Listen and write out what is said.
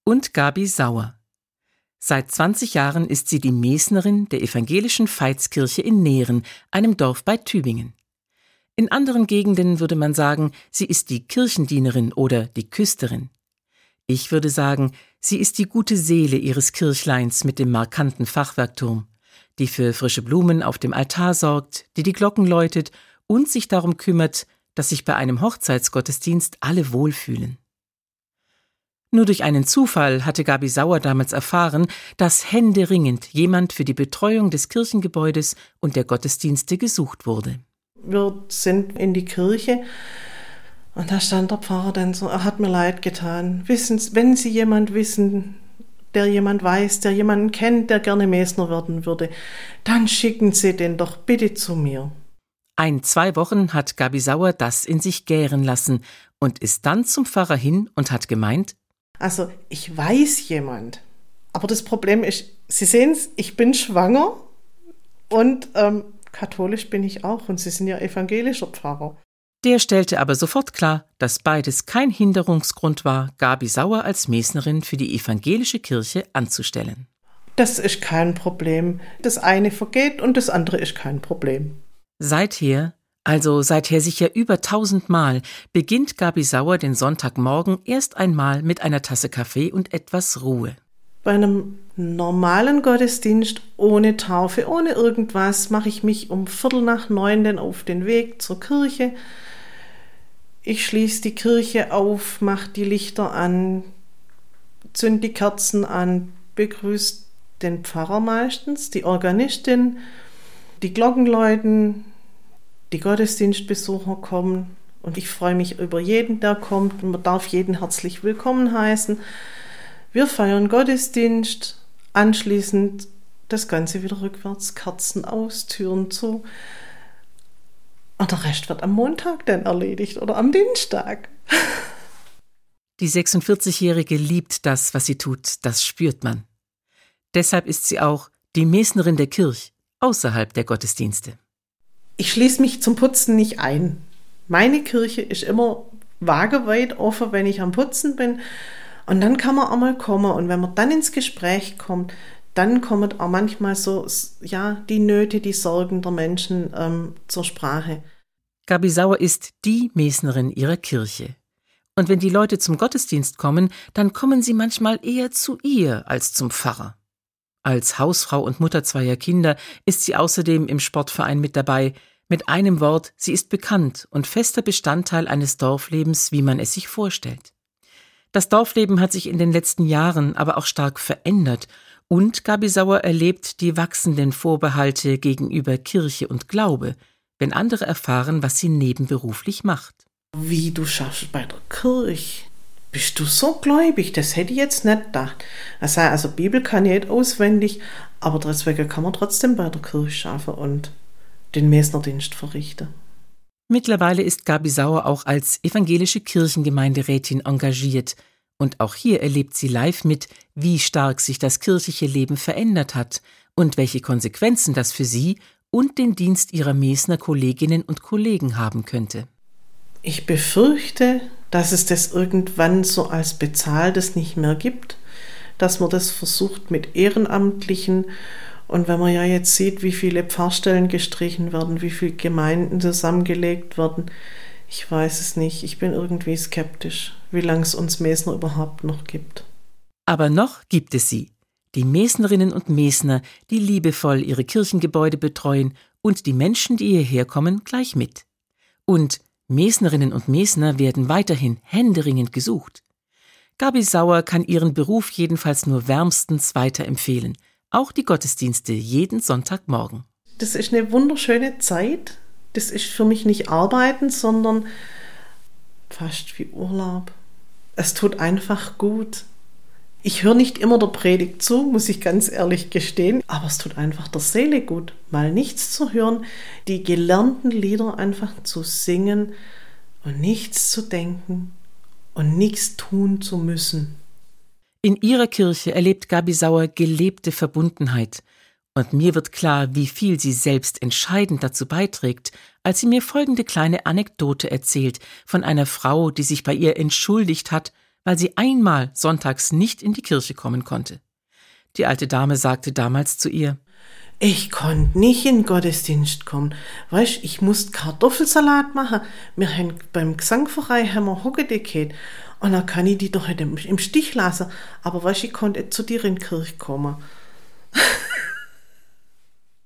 und Gabi Sauer. Seit 20 Jahren ist sie die Mesnerin der evangelischen Veitskirche in Nehren, einem Dorf bei Tübingen. In anderen Gegenden würde man sagen, sie ist die Kirchendienerin oder die Küsterin. Ich würde sagen, sie ist die gute Seele ihres Kirchleins mit dem markanten Fachwerkturm, die für frische Blumen auf dem Altar sorgt, die Glocken läutet und sich darum kümmert, dass sich bei einem Hochzeitsgottesdienst alle wohlfühlen. Nur durch einen Zufall hatte Gabi Sauer damals erfahren, dass händeringend jemand für die Betreuung des Kirchengebäudes und der Gottesdienste gesucht wurde. Wir sind in die Kirche und da stand der Pfarrer dann so, er hat mir leid getan. Wenn Sie jemand wissen, der jemand weiß, der jemanden kennt, der gerne Mesner werden würde, dann schicken Sie den doch bitte zu mir. 2 Wochen hat Gabi Sauer das in sich gären lassen und ist dann zum Pfarrer hin und hat gemeint: Also ich weiß jemand, aber das Problem ist, Sie sehen es, ich bin schwanger und katholisch bin ich auch und Sie sind ja evangelischer Pfarrer. Der stellte aber sofort klar, dass beides kein Hinderungsgrund war, Gabi Sauer als Mesnerin für die evangelische Kirche anzustellen. Das ist kein Problem. Das eine vergeht und das andere ist kein Problem. Seither sicher über 1000 Mal, beginnt Gabi Sauer den Sonntagmorgen erst einmal mit einer Tasse Kaffee und etwas Ruhe. Bei einem normalen Gottesdienst ohne Taufe, ohne irgendwas, mache ich mich um 8:45 dann auf den Weg zur Kirche. Ich schließe die Kirche auf, mache die Lichter an, zünd die Kerzen an, begrüße den Pfarrer meistens, die Organistin, die Glocken läuten, die Gottesdienstbesucher kommen und ich freue mich über jeden, der kommt und man darf jeden herzlich willkommen heißen. Wir feiern Gottesdienst, anschließend das Ganze wieder rückwärts, Kerzen aus, Türen zu. Und der Rest wird am Montag dann erledigt oder am Dienstag. Die 46-Jährige liebt das, was sie tut, das spürt man. Deshalb ist sie auch die Mesnerin der Kirche, außerhalb der Gottesdienste. Ich schließe mich zum Putzen nicht ein. Meine Kirche ist immer waageweit offen, wenn ich am Putzen bin. Und dann kann man auch mal kommen. Und wenn man dann ins Gespräch kommt, dann kommen auch manchmal so, ja, die Nöte, die Sorgen der Menschen zur Sprache. Gabi Sauer ist die Mesnerin ihrer Kirche. Und wenn die Leute zum Gottesdienst kommen, dann kommen sie manchmal eher zu ihr als zum Pfarrer. Als Hausfrau und Mutter 2 Kinder ist sie außerdem im Sportverein mit dabei. Mit einem Wort, sie ist bekannt und fester Bestandteil eines Dorflebens, wie man es sich vorstellt. Das Dorfleben hat sich in den letzten Jahren aber auch stark verändert und Gabi Sauer erlebt die wachsenden Vorbehalte gegenüber Kirche und Glaube, wenn andere erfahren, was sie nebenberuflich macht. Wie, du schaffst bei der Kirche? Bist du so gläubig? Das hätte ich jetzt nicht gedacht. Also Bibel kann ich nicht auswendig, aber deswegen kann man trotzdem bei der Kirche arbeiten und den Mesnerdienst verrichten. Mittlerweile ist Gabi Sauer auch als evangelische Kirchengemeinderätin engagiert und auch hier erlebt sie live mit, wie stark sich das kirchliche Leben verändert hat und welche Konsequenzen das für sie und den Dienst ihrer Mesner Kolleginnen und Kollegen haben könnte. Ich befürchte, dass es das irgendwann so als Bezahltes nicht mehr gibt, dass man das versucht mit Ehrenamtlichen. Und wenn man ja jetzt sieht, wie viele Pfarrstellen gestrichen werden, wie viele Gemeinden zusammengelegt werden, ich weiß es nicht. Ich bin irgendwie skeptisch, wie lange es uns Mesner überhaupt noch gibt. Aber noch gibt es sie, die Mesnerinnen und Mesner, die liebevoll ihre Kirchengebäude betreuen und die Menschen, die hierher kommen, gleich mit. Und Mesnerinnen und Mesner werden weiterhin händeringend gesucht. Gabi Sauer kann ihren Beruf jedenfalls nur wärmstens weiterempfehlen. Auch die Gottesdienste jeden Sonntagmorgen. Das ist eine wunderschöne Zeit. Das ist für mich nicht Arbeiten, sondern fast wie Urlaub. Es tut einfach gut. Ich höre nicht immer der Predigt zu, muss ich ganz ehrlich gestehen, aber es tut einfach der Seele gut, mal nichts zu hören, die gelernten Lieder einfach zu singen und nichts zu denken und nichts tun zu müssen. In ihrer Kirche erlebt Gabi Sauer gelebte Verbundenheit. Und mir wird klar, wie viel sie selbst entscheidend dazu beiträgt, als sie mir folgende kleine Anekdote erzählt von einer Frau, die sich bei ihr entschuldigt hat, weil sie einmal sonntags nicht in die Kirche kommen konnte. Die alte Dame sagte damals zu ihr: Ich konnte nicht in den Gottesdienst kommen. Weißt, ich musste Kartoffelsalat machen. Wir haben beim Gesangverein Hockedicket. Und dann kann ich die doch nicht im Stich lassen. Aber weißt, ich konnte zu dir in die Kirche kommen.